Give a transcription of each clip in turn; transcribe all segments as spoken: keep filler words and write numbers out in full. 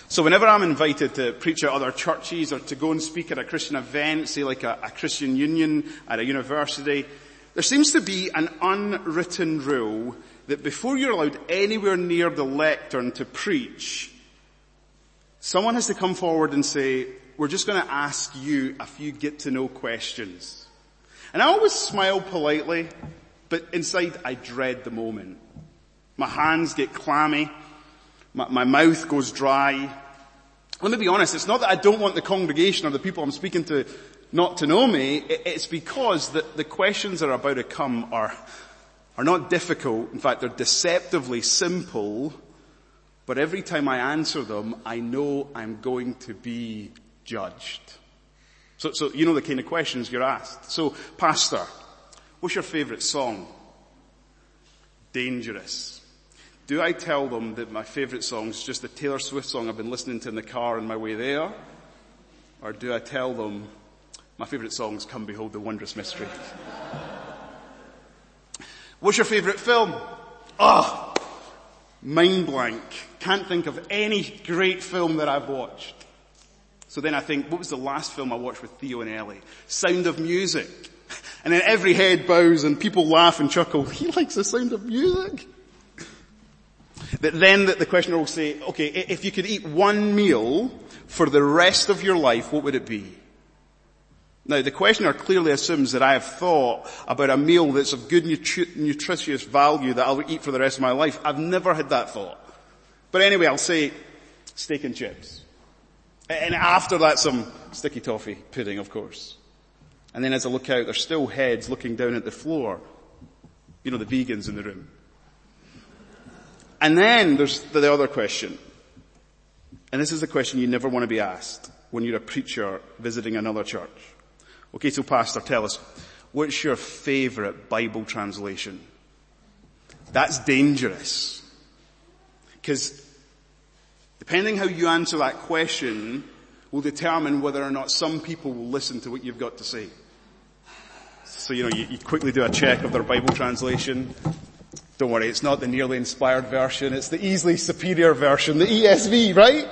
So whenever I'm invited to preach at other churches or to go and speak at a Christian event, say like a, a Christian union at a university, there seems to be an unwritten rule that before you're allowed anywhere near the lectern to preach, someone has to come forward and say, we're just going to ask you a few get-to-know questions. And I always smile politely, but inside I dread the moment. My hands get clammy. My, my mouth goes dry. Let me be honest, it's not that I don't want the congregation or the people I'm speaking to not to know me. It, it's because the, the questions that are about to come are, are not difficult. In fact, they're deceptively simple. But every time I answer them, I know I'm going to be judged. So, so you know the kind of questions you're asked. So, Pastor, what's your favorite song? Dangerous. Do I tell them that my favorite song is just the Taylor Swift song I've been listening to in the car on my way there? Or do I tell them my favorite song is Come Behold the Wondrous Mystery? What's your favorite film? Ah, oh, mind blank. Can't think of any great film that I've watched. So then I think, what was the last film I watched with Theo and Ellie? Sound of Music. And then every head bows and people laugh and chuckle. He likes the Sound of Music? That then the questioner will say, okay, if you could eat one meal for the rest of your life, what would it be? Now the questioner clearly assumes that I have thought about a meal that's of good nutri- nutritious value that I'll eat for the rest of my life. I've never had that thought. But anyway, I'll say steak and chips. And after that some sticky toffee pudding, of course. And then as I look out, there's still heads looking down at the floor. You know, the vegans in the room. And then there's the other question. And this is the question you never want to be asked when you're a preacher visiting another church. Okay, so Pastor, tell us, what's your favorite Bible translation? That's dangerous. Because depending how you answer that question will determine whether or not some people will listen to what you've got to say. So, you know, you, you quickly do a check of their Bible translation. Don't worry, it's not the nearly inspired version, it's the easily superior version, the E S V, right?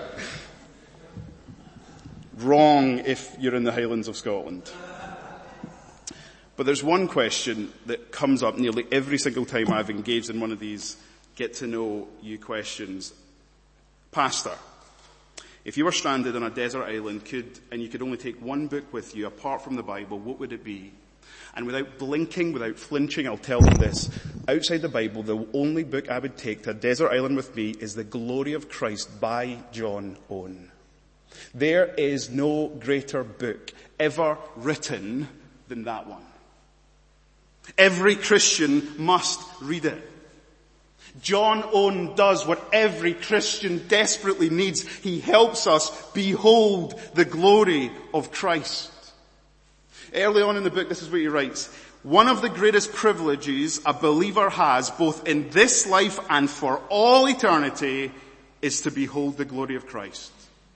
Wrong if you're in the Highlands of Scotland. But there's one question that comes up nearly every single time I've engaged in one of these get to know you questions. Pastor, if you were stranded on a desert island could, and you could only take one book with you apart from the Bible, what would it be? And without blinking, without flinching, I'll tell them this. Outside the Bible, the only book I would take to a desert island with me is The Glory of Christ by John Owen. There is no greater book ever written than that one. Every Christian must read it. John Owen does what every Christian desperately needs. He helps us behold the glory of Christ. Early on in the book, this is what he writes. One of the greatest privileges a believer has, both in this life and for all eternity, is to behold the glory of Christ.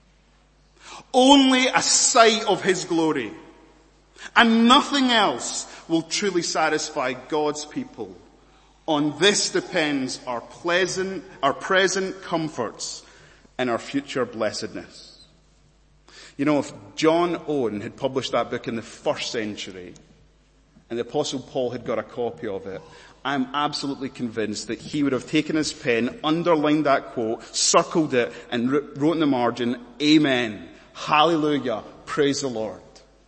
Only a sight of his glory and nothing else will truly satisfy God's people. On this depends our pleasant, our present comforts and our future blessedness. You know, if John Owen had published that book in the first century and the Apostle Paul had got a copy of it, I'm absolutely convinced that he would have taken his pen, underlined that quote, circled it and wrote in the margin, Amen, Hallelujah, praise the Lord.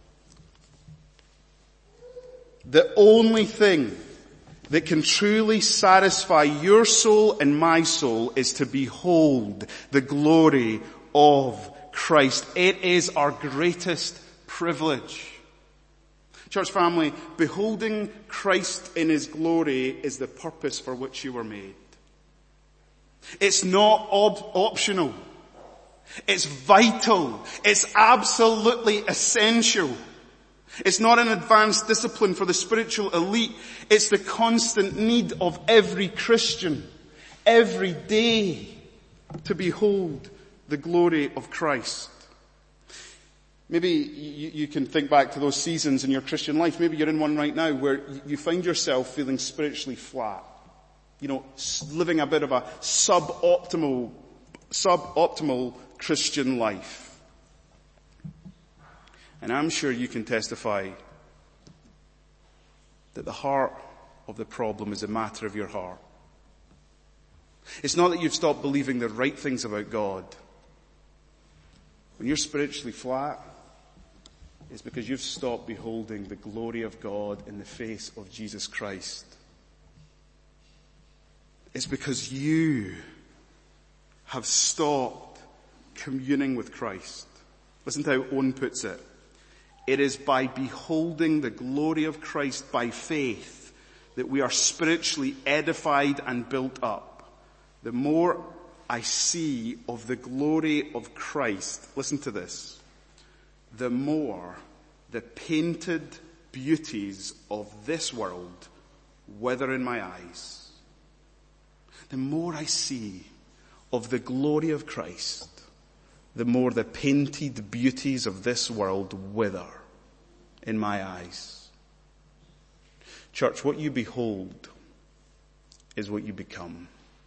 The only thing that can truly satisfy your soul and my soul is to behold the glory of Christ. It is our greatest privilege. Church family, beholding Christ in his glory is the purpose for which you were made. It's not op- optional. It's vital. It's absolutely essential. It's not an advanced discipline for the spiritual elite. It's the constant need of every Christian, every day, to behold the glory of Christ. Maybe you, you can think back to those seasons in your Christian life. Maybe you're in one right now where you find yourself feeling spiritually flat. You know, living a bit of a suboptimal, suboptimal Christian life. And I'm sure you can testify that the heart of the problem is a matter of your heart. It's not that you've stopped believing the right things about God. When you're spiritually flat, it's because you've stopped beholding the glory of God in the face of Jesus Christ. It's because you have stopped communing with Christ. Listen to how Owen puts it. It is by beholding the glory of Christ by faith that we are spiritually edified and built up. The more I see of the glory of Christ, listen to this, the more the painted beauties of this world wither in my eyes. The more I see of the glory of Christ, the more the painted beauties of this world wither in my eyes. Church, what you behold is what you become.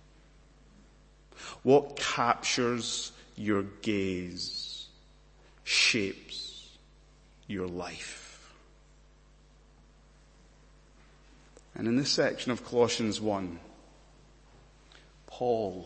What captures your gaze shapes your life. And in this section of Colossians one, Paul,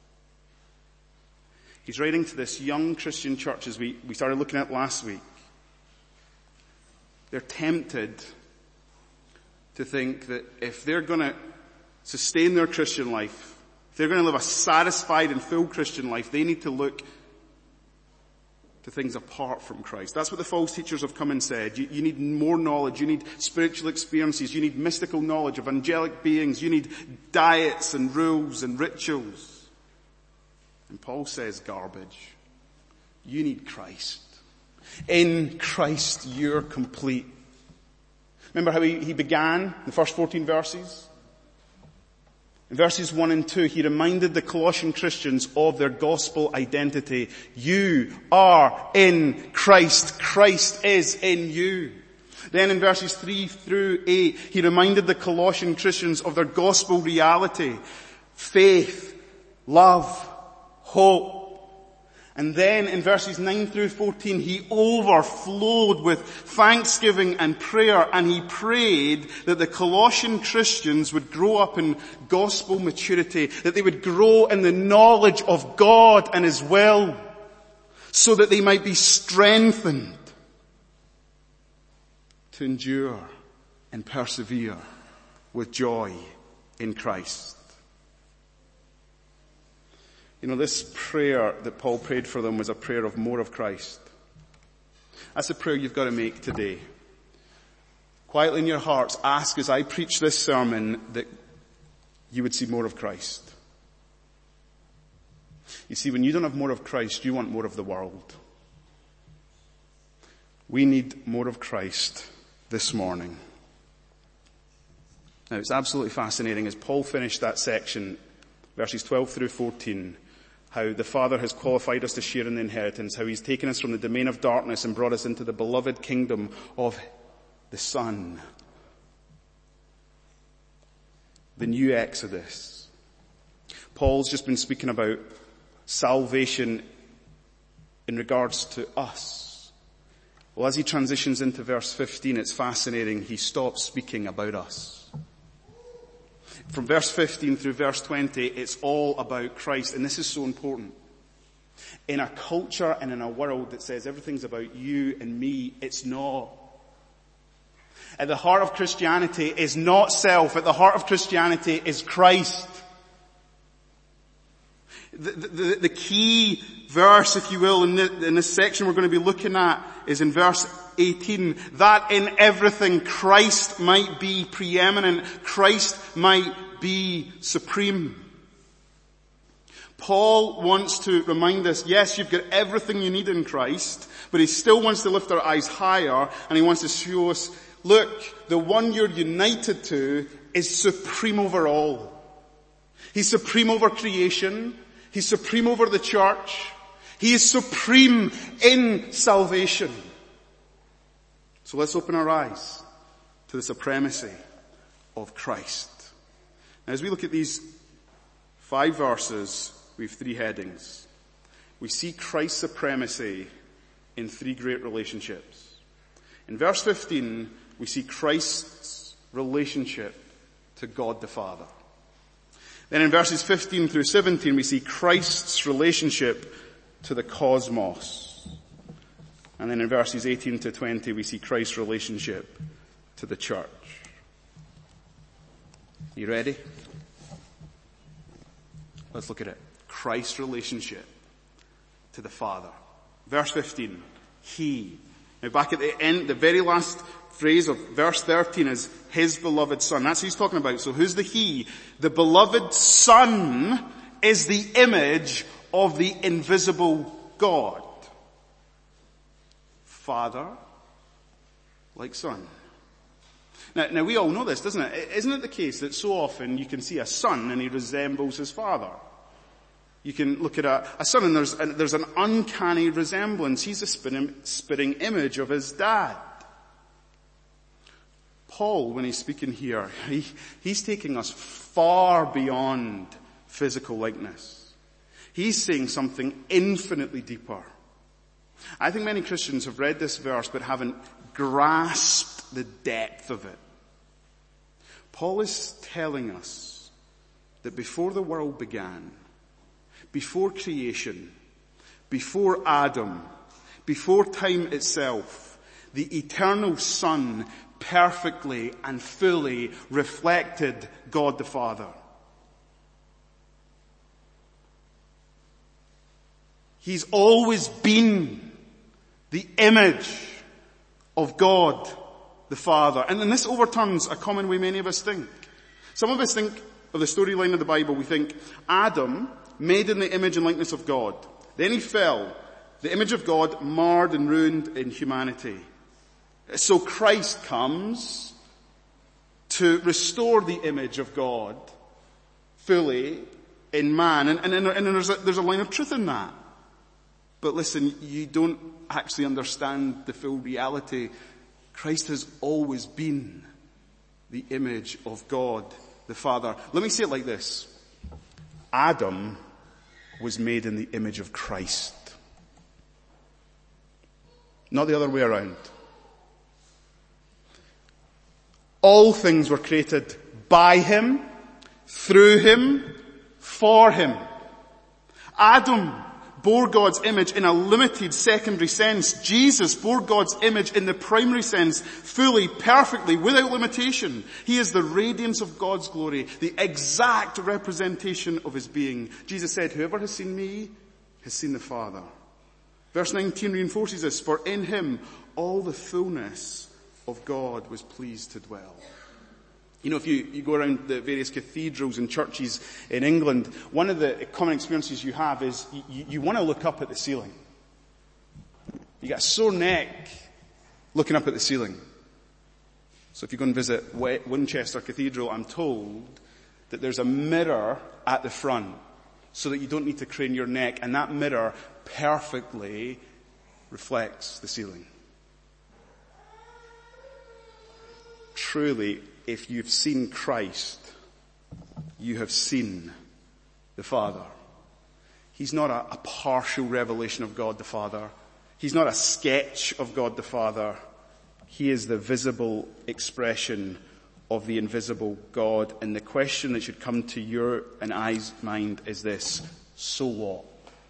he's writing to this young Christian church as we, we started looking at last week. They're tempted to think that if they're going to sustain their Christian life, if they're going to live a satisfied and full Christian life, they need to look to things apart from Christ. That's what the false teachers have come and said. You, you need more knowledge. You need spiritual experiences. You need mystical knowledge of angelic beings. You need diets and rules and rituals. And Paul says garbage. You need Christ. In Christ you're complete. Remember how he, he began the first fourteen verses? In verses one and two, he reminded the Colossian Christians of their gospel identity. You are in Christ. Christ is in you. Then in verses three through eight, he reminded the Colossian Christians of their gospel reality. Faith, love, hope. And then in verses nine through fourteen, he overflowed with thanksgiving and prayer, and he prayed that the Colossian Christians would grow up in gospel maturity, that they would grow in the knowledge of God and His will, so that they might be strengthened to endure and persevere with joy in Christ. You know, this prayer that Paul prayed for them was a prayer of more of Christ. That's a prayer you've got to make today. Quietly in your hearts, ask as I preach this sermon that you would see more of Christ. You see, when you don't have more of Christ, you want more of the world. We need more of Christ this morning. Now, it's absolutely fascinating as Paul finished that section, verses twelve through fourteen, how the Father has qualified us to share in the inheritance, how He's taken us from the domain of darkness and brought us into the beloved kingdom of the Son. The new Exodus. Paul's just been speaking about salvation in regards to us. Well, as he transitions into verse fifteen, it's fascinating. He stops speaking about us. From verse fifteen through verse twenty, it's all about Christ. And this is so important. In a culture and in a world that says everything's about you and me, it's not. At the heart of Christianity is not self. At the heart of Christianity is Christ. The, the, the key verse, if you will, in, the, in this section we're going to be looking at is in verse eighteen. That in everything Christ might be preeminent. Christ might be supreme. Paul wants to remind us, yes, you've got everything you need in Christ, but he still wants to lift our eyes higher, and he wants to show us, look, the one you're united to is supreme over all. He's supreme over creation. He's supreme over the church. He is supreme in salvation. So let's open our eyes to the supremacy of Christ. Now, as we look at these five verses, we have three headings. we see Christ's supremacy in three great relationships. In verse fifteen, we see Christ's relationship to God the Father. Then in verses fifteen through seventeen, we see Christ's relationship to the cosmos. And then in verses eighteen to twenty, we see Christ's relationship to the church. You ready? Let's look at it. Christ's relationship to the Father. Verse fifteen, He. Now back at the end, the very last phrase of verse thirteen is His beloved Son. That's who he's talking about. So who's the He? The beloved Son is the image of the invisible God. Father, like Son. Now, now we all know this, doesn't it? Isn't it the case that so often you can see a son and he resembles his father? You can look at a, a son and there's, and there's an uncanny resemblance. He's a spitting, spitting image of his dad. Paul, when he's speaking here, he, he's taking us far beyond physical likeness. He's saying something infinitely deeper. I think many Christians have read this verse but haven't grasped the depth of it. Paul is telling us that before the world began, before creation, before Adam, before time itself, the eternal Son perfectly and fully reflected God the Father. He's always been the image of God the Father. And then this overturns a common way many of us think. Some of us think of the storyline of the Bible, we think Adam, made in the image and likeness of God. Then he fell. The image of God marred and ruined in humanity. So Christ comes to restore the image of God fully in man. And, and, and there's, a, there's a line of truth in that. But listen, you don't actually understand the full reality. Christ has always been the image of God the Father. Let me say it like this. Adam was made in the image of Christ. Not the other way around. All things were created by Him, through Him, for Him. Adam bore God's image in a limited secondary sense. Jesus bore God's image in the primary sense, fully, perfectly, without limitation. He is the radiance of God's glory, the exact representation of His being. Jesus said, whoever has seen me has seen the Father. Verse nineteen reinforces this, for in Him all the fullness of God was pleased to dwell. You know, if you, you go around the various cathedrals and churches in England, one of the common experiences you have is you, you want to look up at the ceiling. You get a sore neck looking up at the ceiling. So if you go and visit Winchester Cathedral, I'm told that there's a mirror at the front so that you don't need to crane your neck, and that mirror perfectly reflects the ceiling. Truly, if you've seen Christ, you have seen the Father. He's not a, a partial revelation of God the Father. He's not a sketch of God the Father. He is the visible expression of the invisible God. And the question that should come to your and I's mind is this: so what?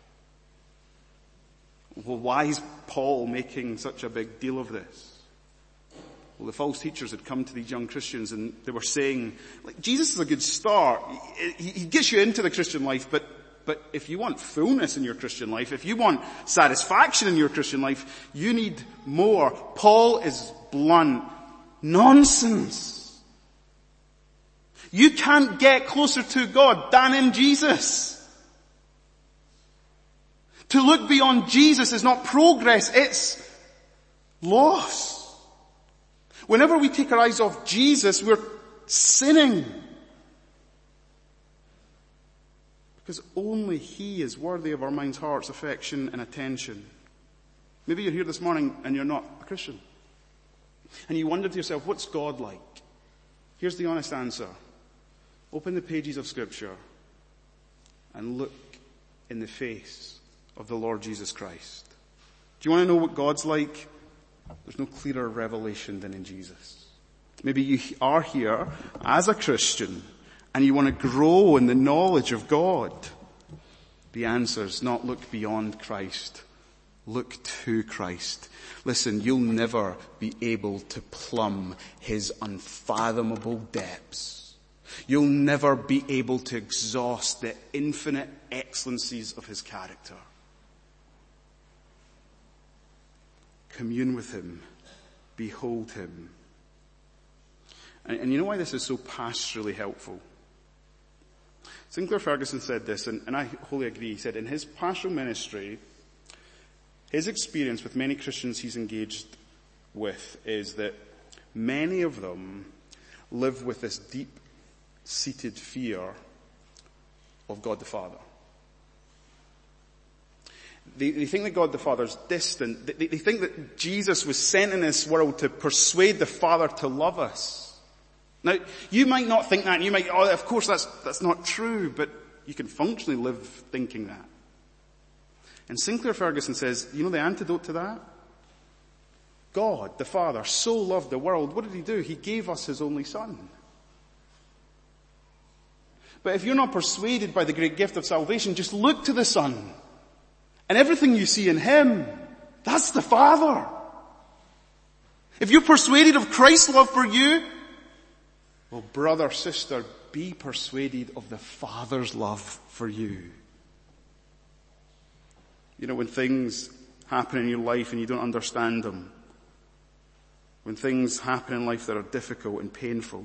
Well, why is Paul making such a big deal of this? Well, the false teachers had come to these young Christians and they were saying, like, Jesus is a good start. He, he gets you into the Christian life, but, but if you want fullness in your Christian life, if you want satisfaction in your Christian life, you need more. Paul is blunt. Nonsense. You can't get closer to God than in Jesus. To look beyond Jesus is not progress, it's loss. Whenever we take our eyes off Jesus, we're sinning. Because only He is worthy of our minds, hearts, affection, and attention. Maybe you're here this morning and you're not a Christian. And you wonder to yourself, what's God like? Here's the honest answer. Open the pages of Scripture and look in the face of the Lord Jesus Christ. Do you want to know what God's like? There's no clearer revelation than in Jesus. Maybe you are here as a Christian and you want to grow in the knowledge of God. The answer is not look beyond Christ. Look to Christ. Listen, you'll never be able to plumb his unfathomable depths. You'll never be able to exhaust the infinite excellencies of his character. Commune with him. Behold him. And, and you know why this is so pastorally helpful? Sinclair Ferguson said this, and, and I wholly agree. He said in his pastoral ministry, his experience with many Christians he's engaged with is that many of them live with this deep-seated fear of God the Father. They, they think that God the Father is distant. They, they think that Jesus was sent in this world to persuade the Father to love us. Now, you might not think that, and you might, oh, of course that's, that's not true, but you can functionally live thinking that. And Sinclair Ferguson says, you know the antidote to that? God, the Father, so loved the world. What did he do? He gave us his only Son. But if you're not persuaded by the great gift of salvation, just look to the Son. And everything you see in him, that's the Father. If you're persuaded of Christ's love for you, well, brother, sister, be persuaded of the Father's love for you. You know, when things happen in your life and you don't understand them, when things happen in life that are difficult and painful,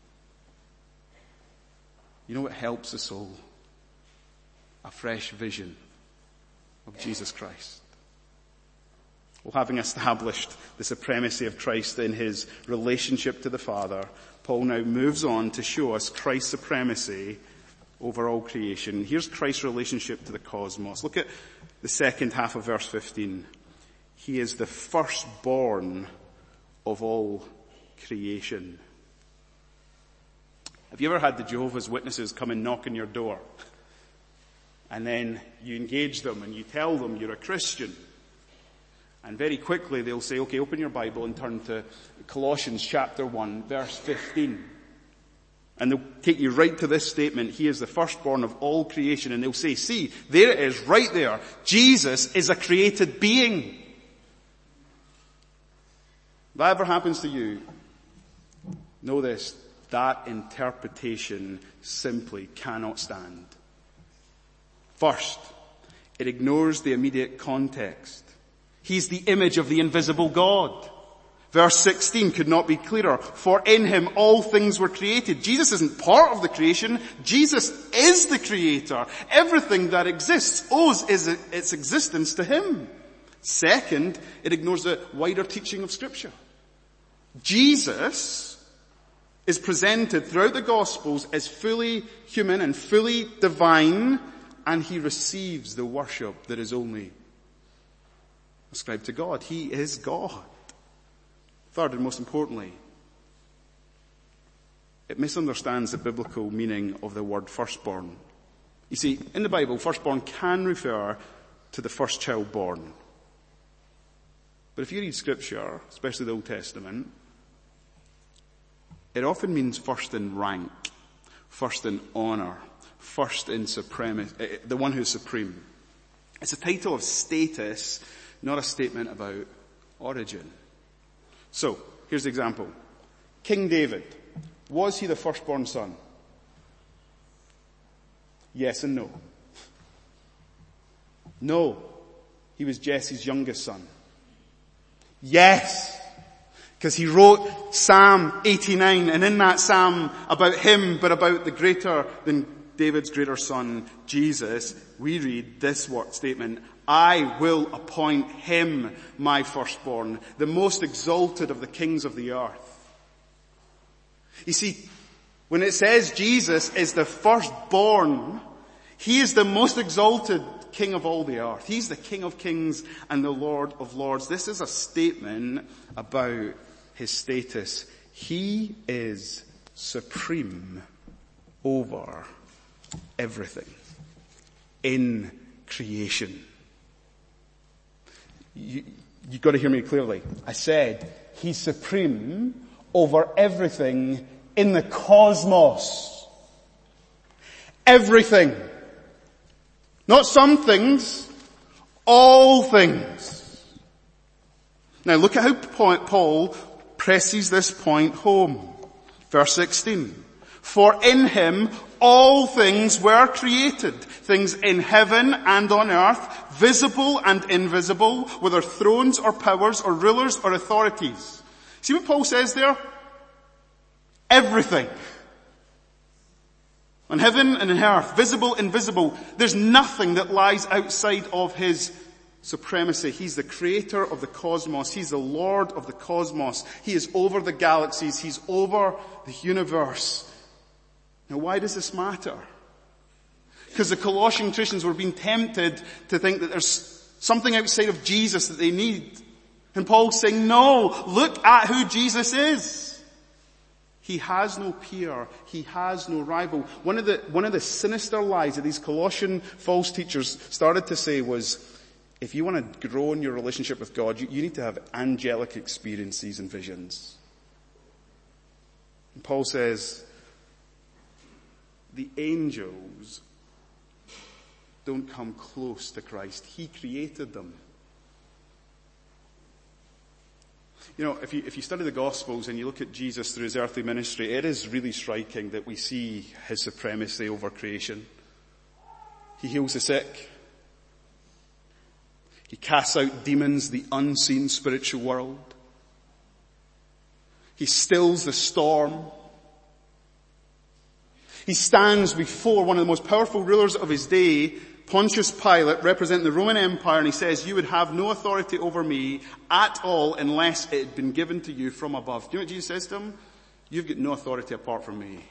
you know what helps the soul? A fresh vision of Jesus Christ. Well, having established the supremacy of Christ in his relationship to the Father, Paul now moves on to show us Christ's supremacy over all creation. Here's Christ's relationship to the cosmos. Look at the second half of verse fifteen. He is the firstborn of all creation. Have you ever had the Jehovah's Witnesses come and knock on your door? And then you engage them and you tell them you're a Christian. And very quickly they'll say, okay, open your Bible and turn to Colossians chapter one, verse fifteen. And they'll take you right to this statement, he is the firstborn of all creation. And they'll say, see, there it is, right there. Jesus is a created being. If that ever happens to you, know this, that interpretation simply cannot stand. First, it ignores the immediate context. He's the image of the invisible God. Verse sixteen could not be clearer. For in him all things were created. Jesus isn't part of the creation. Jesus is the creator. Everything that exists owes its existence to him. Second, it ignores the wider teaching of Scripture. Jesus is presented throughout the Gospels as fully human and fully divine, and he receives the worship that is only ascribed to God. He is God. Third, and most importantly, it misunderstands the biblical meaning of the word firstborn. You see, in the Bible, firstborn can refer to the first child born. But if you read Scripture, especially the Old Testament, it often means first in rank, first in honor, first in supremacy, the one who's supreme. It's a title of status, not a statement about origin. So, here's the example. King David, was he the firstborn son? Yes and no. No, he was Jesse's youngest son. Yes, because he wrote Psalm eighty-nine, and in that psalm about him, but about the greater than David's greater son, Jesus, we read this word statement, I will appoint him my firstborn, the most exalted of the kings of the earth. You see, when it says Jesus is the firstborn, he is the most exalted king of all the earth. He's the King of kings and the Lord of lords. This is a statement about his status. He is supreme over everything in creation. You, you've got to hear me clearly. I said he's supreme over everything in the cosmos. Everything. Not some things, all things. Now look at how Paul presses this point home. Verse sixteen. For in him all things were created, things in heaven and on earth, visible and invisible, whether thrones or powers or rulers or authorities. See what Paul says there? Everything. On heaven and on earth, visible, invisible. There's nothing that lies outside of his supremacy. He's the creator of the cosmos. He's the Lord of the cosmos. He is over the galaxies. He's over the universe. Now why does this matter? Because the Colossian Christians were being tempted to think that there's something outside of Jesus that they need. And Paul's saying, no, look at who Jesus is. He has no peer. He has no rival. One of the, one of the sinister lies that these Colossian false teachers started to say was, if you want to grow in your relationship with God, you, you need to have angelic experiences and visions. And Paul says, the angels don't come close to Christ. He created them. You know, if you, if you study the Gospels and you look at Jesus through his earthly ministry, it is really striking that we see his supremacy over creation. He heals the sick. He casts out demons, the unseen spiritual world. He stills the storm. He stands before one of the most powerful rulers of his day, Pontius Pilate, representing the Roman Empire, and he says, you would have no authority over me at all unless it had been given to you from above. Do you know what Jesus says to him? You've got no authority apart from me.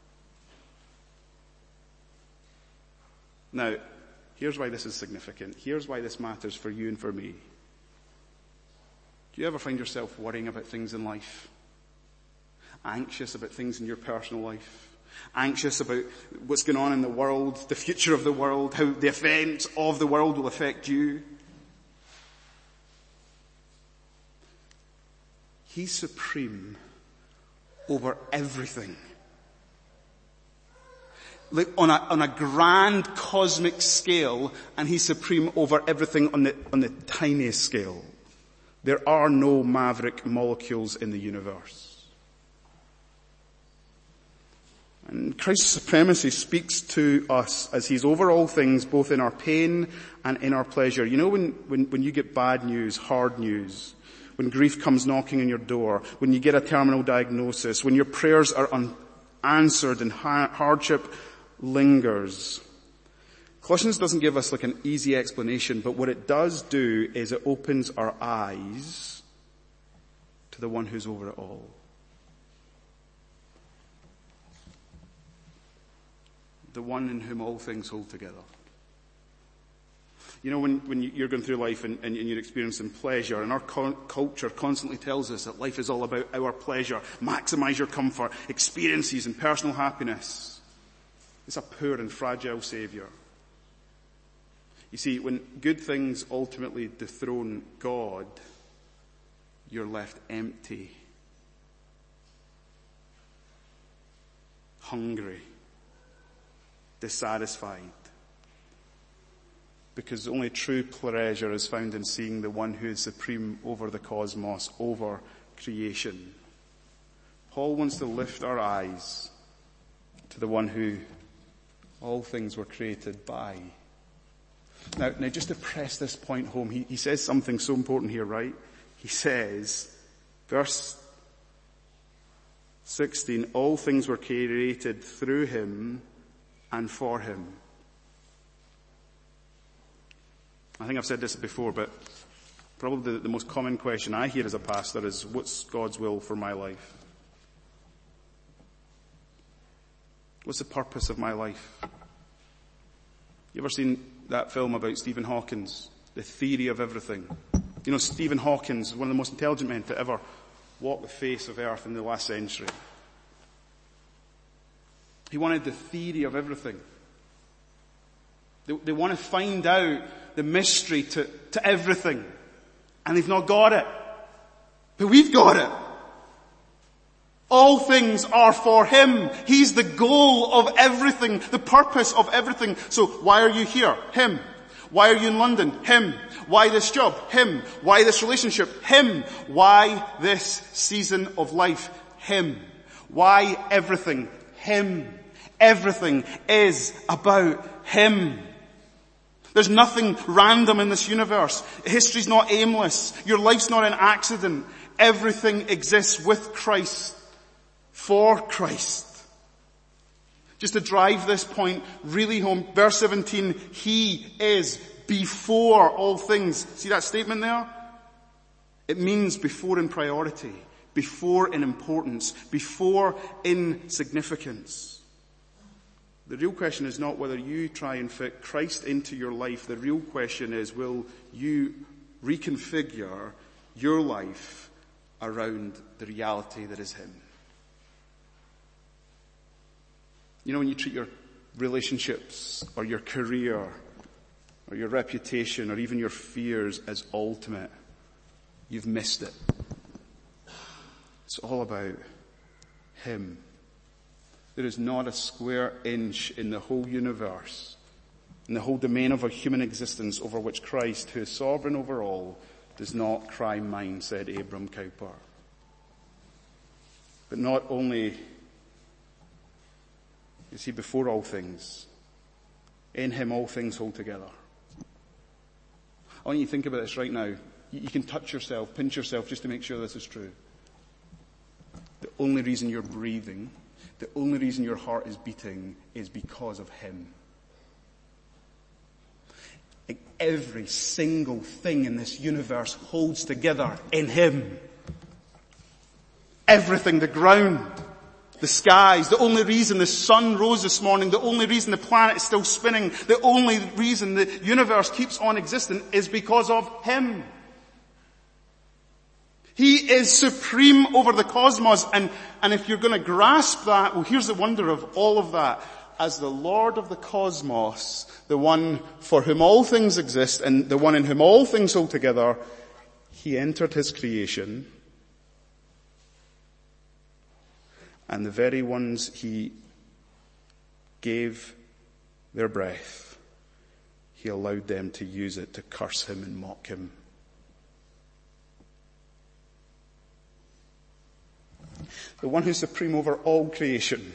Now, here's why this is significant. Here's why this matters for you and for me. Do you ever find yourself worrying about things in life? Anxious about things in your personal life? Anxious about what's going on in the world, the future of the world, how the events of the world will affect you? He's supreme over everything. Like on a, on a grand cosmic scale, and he's supreme over everything on the, on the tiniest scale. There are no maverick molecules in the universe. And Christ's supremacy speaks to us as he's over all things, both in our pain and in our pleasure. You know when, when, when you get bad news, hard news, when grief comes knocking on your door, when you get a terminal diagnosis, when your prayers are unanswered and hardship lingers. Colossians doesn't give us like an easy explanation, but what it does do is it opens our eyes to the one who's over it all. The one in whom all things hold together. You know, when, when you're going through life and, and you're experiencing pleasure, and our co- culture constantly tells us that life is all about our pleasure, maximize your comfort, experiences and personal happiness. It's a poor and fragile savior. You see, when good things ultimately dethrone God, you're left empty, hungry, dissatisfied. Because only true pleasure is found in seeing the one who is supreme over the cosmos, over creation. Paul wants to lift our eyes to the one who all things were created by. Now, now just to press this point home, he, he says something so important here, right? He says, verse sixteen, all things were created through him and for him. I think I've said this before, but probably the, the most common question I hear as a pastor is, what's God's will for my life? What's the purpose of my life? You ever seen that film about Stephen Hawkins, The Theory of Everything? You know, Stephen Hawkins is one of the most intelligent men to ever walk the face of earth in the last century. He wanted the theory of everything. They, they want to find out the mystery to, to everything. And they've not got it. But we've got it. All things are for Him. He's the goal of everything, the purpose of everything. So why are you here? Him. Why are you in London? Him. Why this job? Him. Why this relationship? Him. Why this season of life? Him. Why everything? Him. Everything is about Him. There's nothing random in this universe. History's not aimless. Your life's not an accident. Everything exists with Christ, for Christ. Just to drive this point really home, verse seventeen, He is before all things. See that statement there? It means before in priority, before in importance, before in significance. The real question is not whether you try and fit Christ into your life. The real question is, will you reconfigure your life around the reality that is Him? You know, when you treat your relationships or your career or your reputation or even your fears as ultimate, you've missed it. It's all about Him. There is not a square inch in the whole universe, in the whole domain of our human existence over which Christ, who is sovereign over all, does not cry mine, said Abram Cowper. But not only is He before all things, in Him all things hold together. I want you to think about this right now. You, you can touch yourself, pinch yourself just to make sure this is true. The only reason you're breathing, the only reason your heart is beating is because of Him. Like every single thing in this universe holds together in Him. Everything, the ground, the skies, the only reason the sun rose this morning, the only reason the planet is still spinning, the only reason the universe keeps on existing is because of Him. He is supreme over the cosmos, and, and if you're going to grasp that, well, here's the wonder of all of that. As the Lord of the cosmos, the one for whom all things exist and the one in whom all things hold together, He entered His creation, and the very ones He gave their breath, He allowed them to use it to curse Him and mock Him. The one who's supreme over all creation,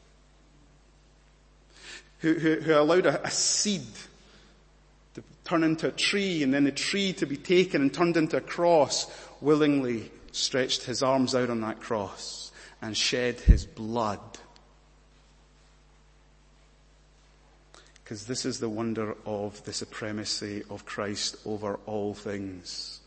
who, who, who allowed a, a seed to turn into a tree and then the tree to be taken and turned into a cross, willingly stretched His arms out on that cross and shed His blood. Because this is the wonder of the supremacy of Christ over all things.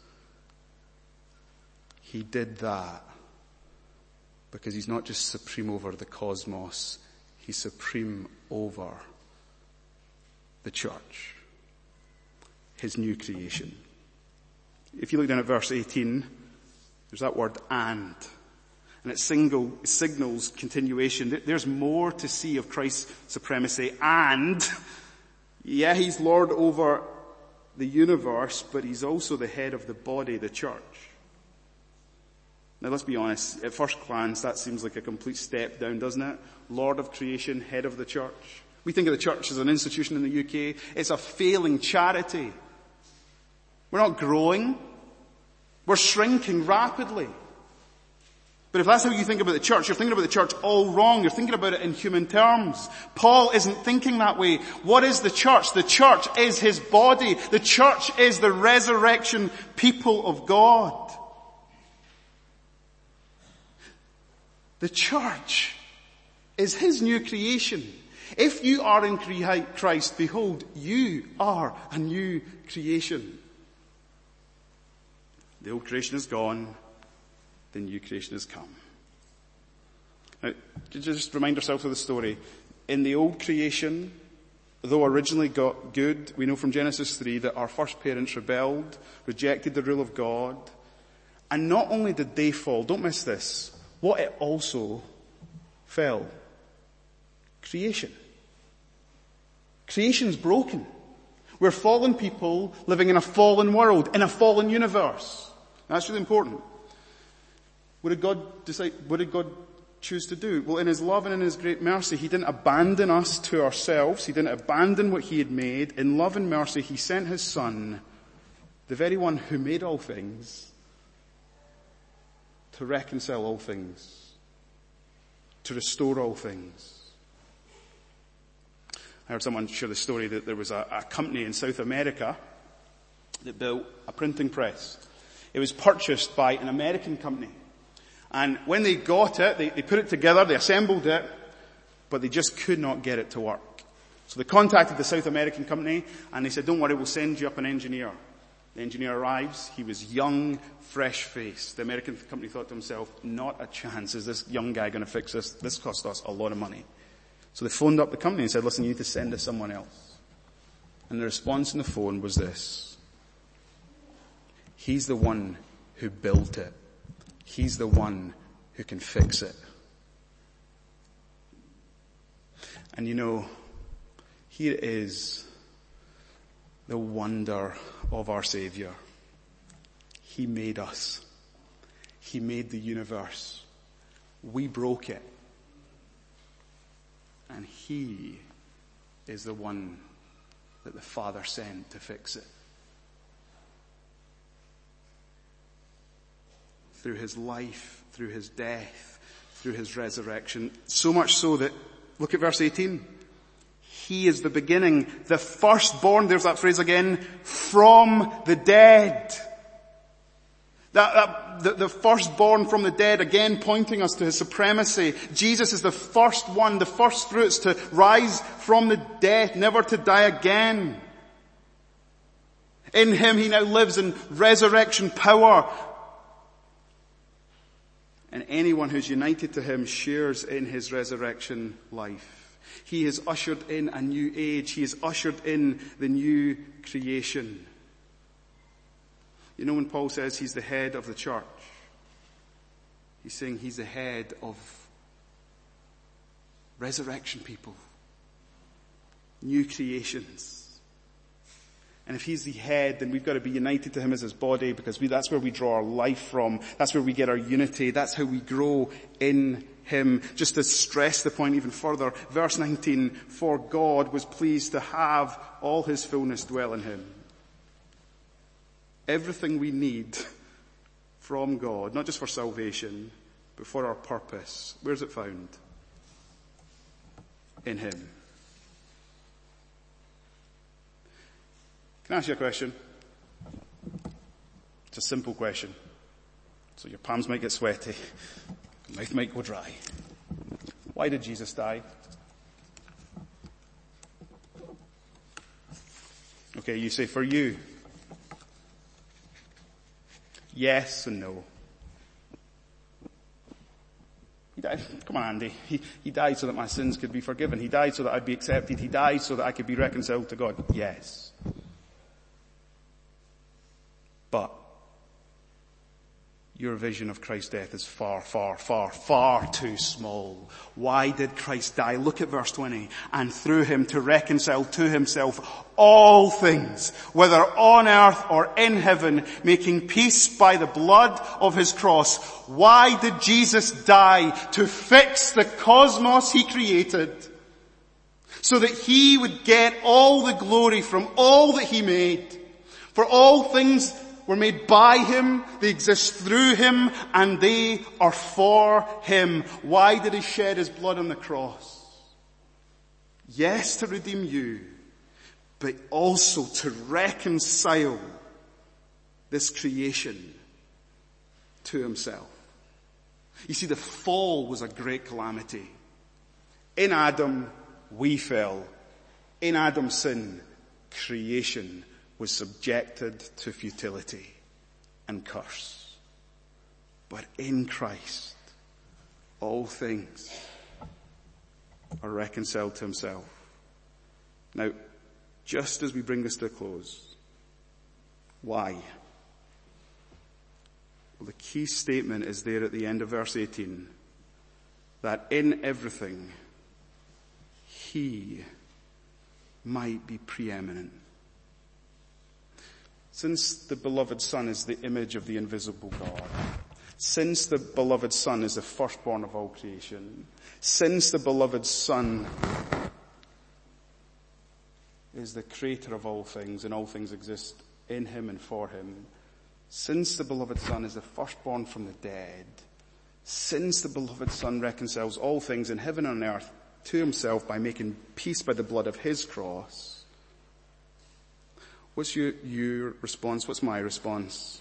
He did that because He's not just supreme over the cosmos, He's supreme over the church, His new creation. If you look down at verse eighteen, there's that word and. And it single, it signals continuation. There's more to see of Christ's supremacy. And, yeah, He's Lord over the universe, but He's also the head of the body, the church. Now let's be honest, at first glance that seems like a complete step down, doesn't it? Lord of creation, head of the church. We think of the church as an institution in the U K. It's a failing charity. We're not growing. We're shrinking rapidly. But if that's how you think about the church, you're thinking about the church all wrong. You're thinking about it in human terms. Paul isn't thinking that way. What is the church? The church is his body. The church is the resurrection people of God. The church is his new creation. If you are in Christ, behold, you are a new creation. The old creation is gone. The new creation has come. Now, just remind ourselves of the story. In the old creation, though originally got good, we know from Genesis three that our first parents rebelled, rejected the rule of God. And not only did they fall, don't miss this, what it also fell. Creation. Creation's broken. We're fallen people living in a fallen world, in a fallen universe. That's really important. What did God decide, what did God choose to do? Well, in his love and in his great mercy, he didn't abandon us to ourselves. He didn't abandon what he had made. In love and mercy, he sent his son, the very one who made all things, to reconcile all things, to restore all things. I heard someone share the story that there was a, a company in South America that built a printing press. It was purchased by an American company. And when they got it, they, they put it together, they assembled it, but they just could not get it to work. So they contacted the South American company and they said, don't worry, we'll send you up an engineer. The engineer arrives. He was young, fresh-faced. The American company thought to himself, not a chance is this young guy going to fix this. This cost us a lot of money. So they phoned up the company and said, listen, you need to send us someone else. And the response on the phone was this: he's the one who built it. He's the one who can fix it. And you know, here is the wonder of our Savior. He made us. He made the universe. We broke it. And he is the one that the Father sent to fix it. Through his life, through his death, through his resurrection. So much so that, look at verse eighteen. He is the beginning, the firstborn, there's that phrase again, from the dead. That, that, the, the firstborn from the dead, again pointing us to his supremacy. Jesus is the first one, the first fruits to rise from the dead, never to die again. In him he now lives in resurrection power. And anyone who's united to him shares in his resurrection life. He has ushered in a new age. He has ushered in the new creation. You know when Paul says he's the head of the church, he's saying he's the head of resurrection people, new creations. And if he's the head, then we've got to be united to him as his body, because we, that's where we draw our life from. That's where we get our unity. That's how we grow in him. Just to stress the point even further, verse nineteen, for God was pleased to have all his fullness dwell in him. Everything we need from God, not just for salvation, but for our purpose, where's it found? In him. Can I ask you a question? It's a simple question. So your palms might get sweaty. Your mouth might go dry. Why did Jesus die? Okay, you say for you. Yes and no. He died. Come on, Andy. He, he died so that my sins could be forgiven. He died so that I'd be accepted. He died so that I could be reconciled to God. Yes. But your vision of Christ's death is far, far, far, far too small. Why did Christ die? Look at verse twenty. And through him to reconcile to himself all things, whether on earth or in heaven, making peace by the blood of his cross. Why did Jesus die? To fix the cosmos he created, so that he would get all the glory from all that he made. For all things were made by him, they exist through him, and they are for him. Why did he shed his blood on the cross? Yes, to redeem you, but also to reconcile this creation to himself. You see, the fall was a great calamity. In Adam, we fell. In Adam's sin, creation was subjected to futility and curse. But in Christ, all things are reconciled to himself. Now, just as we bring this to a close, why? Well, the key statement is there at the end of verse eighteen, that in everything, he might be preeminent. Since the beloved Son is the image of the invisible God, since the beloved Son is the firstborn of all creation, since the beloved Son is the creator of all things and all things exist in him and for him, since the beloved Son is the firstborn from the dead, since the beloved Son reconciles all things in heaven and earth to himself by making peace by the blood of his cross, what's your, your response? What's my response?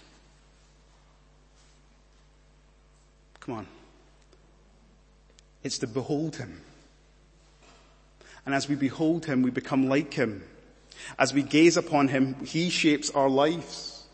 Come on. It's to behold him. And as we behold him, we become like him. As we gaze upon him, he shapes our lives.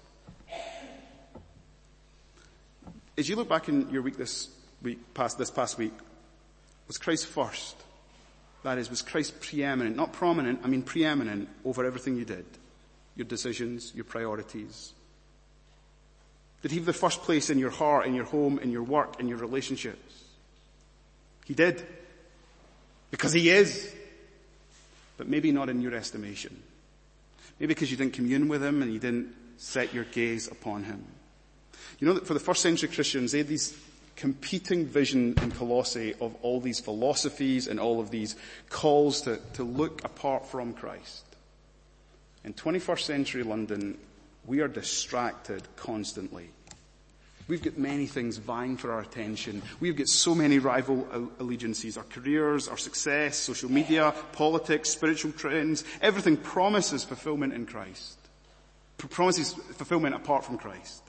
As you look back in your week this week, past this past week, was Christ first? That is, was Christ preeminent, not prominent, I mean preeminent over everything you did? Your decisions, your priorities. Did he have the first place in your heart, in your home, in your work, in your relationships? He did. Because he is. But maybe not in your estimation. Maybe because you didn't commune with him and you didn't set your gaze upon him. You know that for the first century Christians, they had these competing vision in Colossae of all these philosophies and all of these calls to, to look apart from Christ. In twenty-first century London, we are distracted constantly. We've got many things vying for our attention. We've got so many rival allegiances. Our careers, our success, social media, politics, spiritual trends. Everything promises fulfillment in Christ. Promises fulfillment apart from Christ.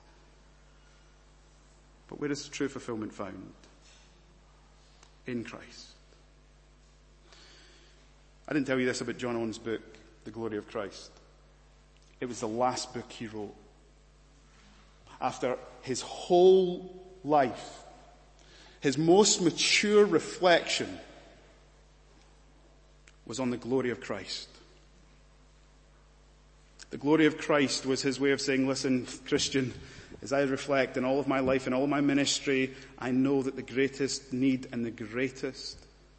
But where is true fulfillment found? In Christ. I didn't tell you this about John Owen's book, The Glory of Christ. It was the last book he wrote. After his whole life, his most mature reflection was on the glory of Christ. The glory of Christ was his way of saying, listen, Christian, as I reflect in all of my life and all of my ministry, I know that the greatest need and the greatest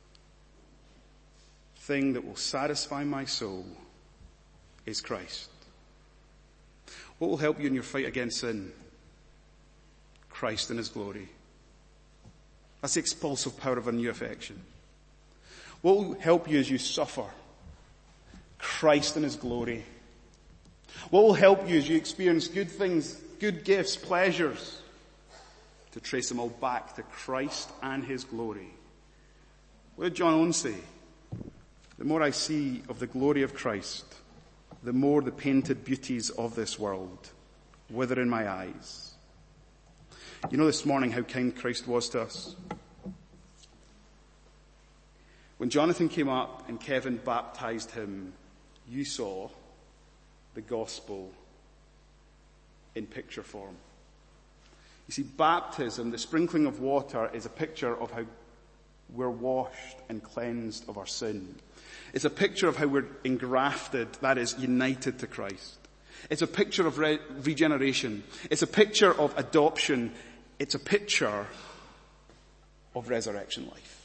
thing that will satisfy my soul is Christ. What will help you in your fight against sin? Christ in his glory. That's the expulsive power of a new affection. What will help you as you suffer? Christ in his glory. What will help you as you experience good things, good gifts, pleasures? To trace them all back to Christ and his glory. What did John Owen say? The more I see of the glory of Christ, the more the painted beauties of this world wither in my eyes. You know this morning how kind Christ was to us? When Jonathan came up and Kevin baptized him, you saw the gospel in picture form. You see, baptism, the sprinkling of water, is a picture of how we're washed and cleansed of our sin. It's a picture of how we're engrafted, that is, united to Christ. It's a picture of re- regeneration. It's a picture of adoption. It's a picture of resurrection life.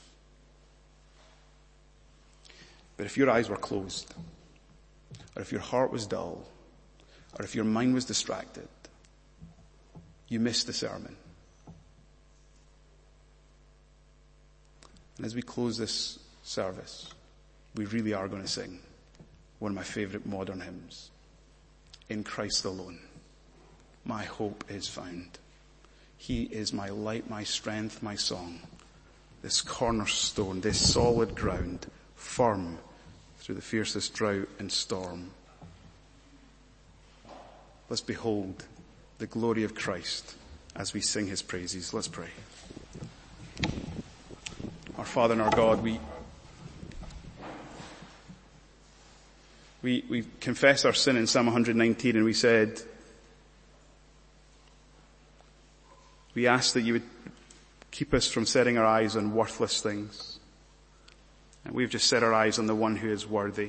But if your eyes were closed, or if your heart was dull, or if your mind was distracted, you missed the sermon. And as we close this service, we really are going to sing one of my favorite modern hymns. In Christ alone, my hope is found. He is my light, my strength, my song. This cornerstone, this solid ground, firm through the fiercest drought and storm. Let's behold the glory of Christ as we sing his praises. Let's pray. Our Father and our God, we We, we confessed our sin in Psalm one hundred nineteen and we said, we asked that you would keep us from setting our eyes on worthless things. And we've just set our eyes on the one who is worthy.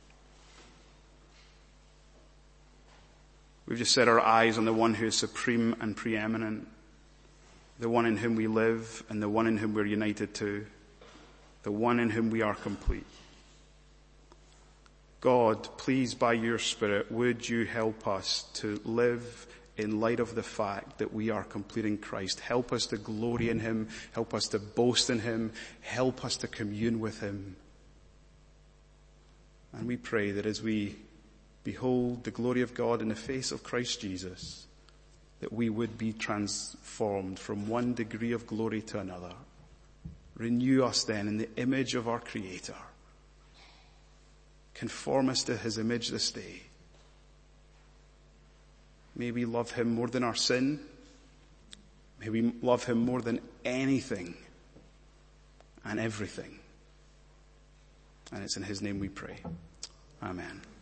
We've just set our eyes on the one who is supreme and preeminent, the one in whom we live and the one in whom we're united to, the one in whom we are complete. God, please, by your Spirit, would you help us to live in light of the fact that we are complete in Christ. Help us to glory in him. Help us to boast in him. Help us to commune with him. And we pray that as we behold the glory of God in the face of Christ Jesus, that we would be transformed from one degree of glory to another. Renew us then in the image of our Creator. Conform us to his image this day. May we love him more than our sin. May we love him more than anything and everything. And it's in his name we pray. Amen.